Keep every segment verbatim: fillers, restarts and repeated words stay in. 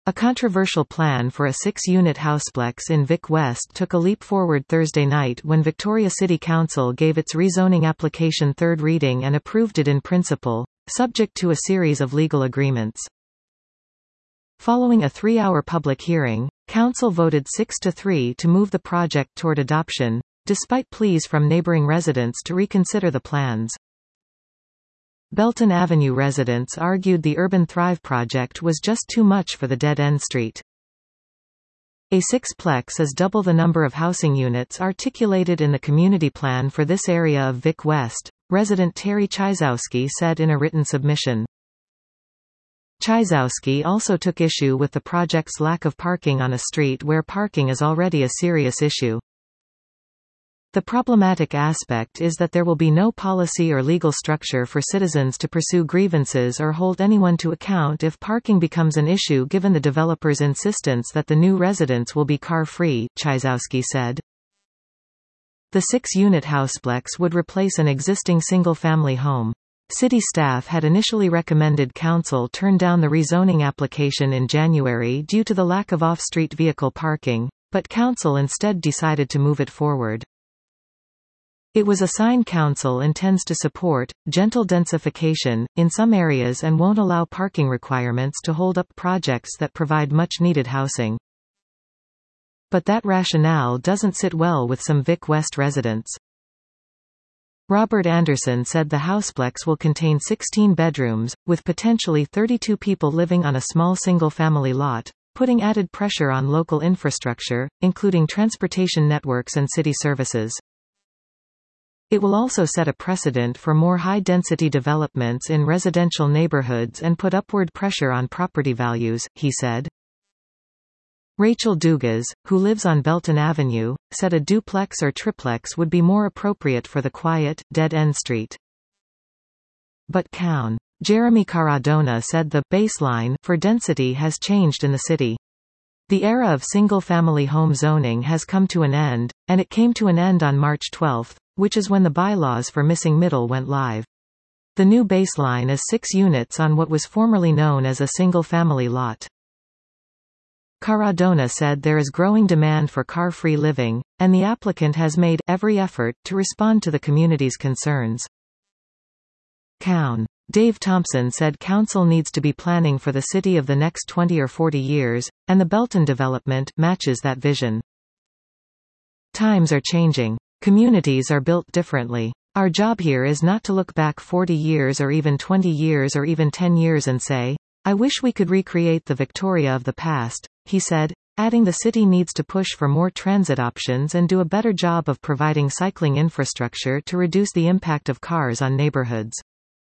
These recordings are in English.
A controversial plan for a six-unit houseplex in Vic West took a leap forward Thursday night when Victoria City Council gave its rezoning application third reading and approved it in principle, subject to a series of legal agreements. Following a three-hour public hearing, Council voted six to three to move the project toward adoption, despite pleas from neighbouring residents to reconsider the plans. Belton Avenue residents argued the Urban Thrive project was just too much for the dead-end street. A sixplex is double the number of housing units articulated in the community plan for this area of Vic West, resident Terry Chizowski said in a written submission. Chizowski also took issue with the project's lack of parking on a street where parking is already a serious issue. The problematic aspect is that there will be no policy or legal structure for citizens to pursue grievances or hold anyone to account if parking becomes an issue given the developer's insistence that the new residents will be car-free, Chizowski said. The six-unit houseplex would replace an existing single-family home. City staff had initially recommended Council turn down the rezoning application in January due to the lack of off-street vehicle parking, but Council instead decided to move it forward. It was a sign Council intends to support gentle densification in some areas and won't allow parking requirements to hold up projects that provide much-needed housing. But that rationale doesn't sit well with some Vic West residents. Robert Anderson said the houseplex will contain sixteen bedrooms, with potentially thirty-two people living on a small single-family lot, putting added pressure on local infrastructure, including transportation networks and city services. It will also set a precedent for more high-density developments in residential neighborhoods and put upward pressure on property values, he said. Rachel Dugas, who lives on Belton Avenue, said a duplex or triplex would be more appropriate for the quiet, dead-end street. But Coun. Jeremy Caradona said the baseline for density has changed in the city. The era of single-family home zoning has come to an end, and it came to an end on March twelfth, which is when the bylaws for Missing Middle went live. The new baseline is six units on what was formerly known as a single-family lot. Caradona said there is growing demand for car-free living, and the applicant has made every effort to respond to the community's concerns. Coun. Dave Thompson said Council needs to be planning for the city of the next twenty or forty years, and the Belton development matches that vision. Times are changing. Communities are built differently. Our job here is not to look back forty years or even twenty years or even ten years and say, I wish we could recreate the Victoria of the past, he said, adding the city needs to push for more transit options and do a better job of providing cycling infrastructure to reduce the impact of cars on neighborhoods.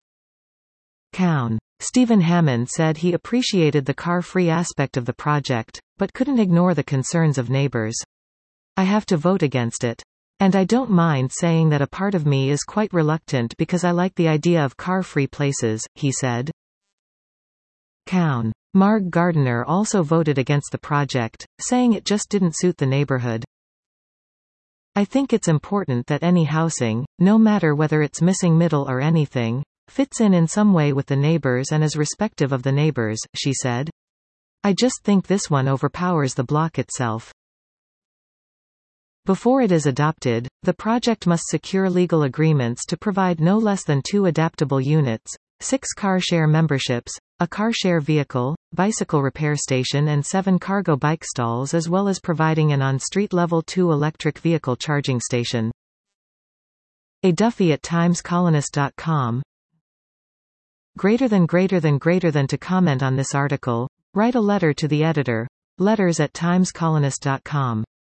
Coun. Stephen Hammond said he appreciated the car-free aspect of the project, but couldn't ignore the concerns of neighbors. I have to vote against it. And I don't mind saying that a part of me is quite reluctant because I like the idea of car-free places, he said. Coun. Marg Gardiner also voted against the project, saying it just didn't suit the neighborhood. I think it's important that any housing, no matter whether it's missing middle or anything, fits in in some way with the neighbors and is respective of the neighbors, she said. I just think this one overpowers the block itself. Before it is adopted, the project must secure legal agreements to provide no less than two adaptable units, six car share memberships, a car share vehicle, bicycle repair station and seven cargo bike stalls as well as providing an on-street level two electric vehicle charging station. A Duffy at times colonist dot com. Greater than greater than greater than to comment on this article, write a letter to the editor. Letters at times colonist dot com.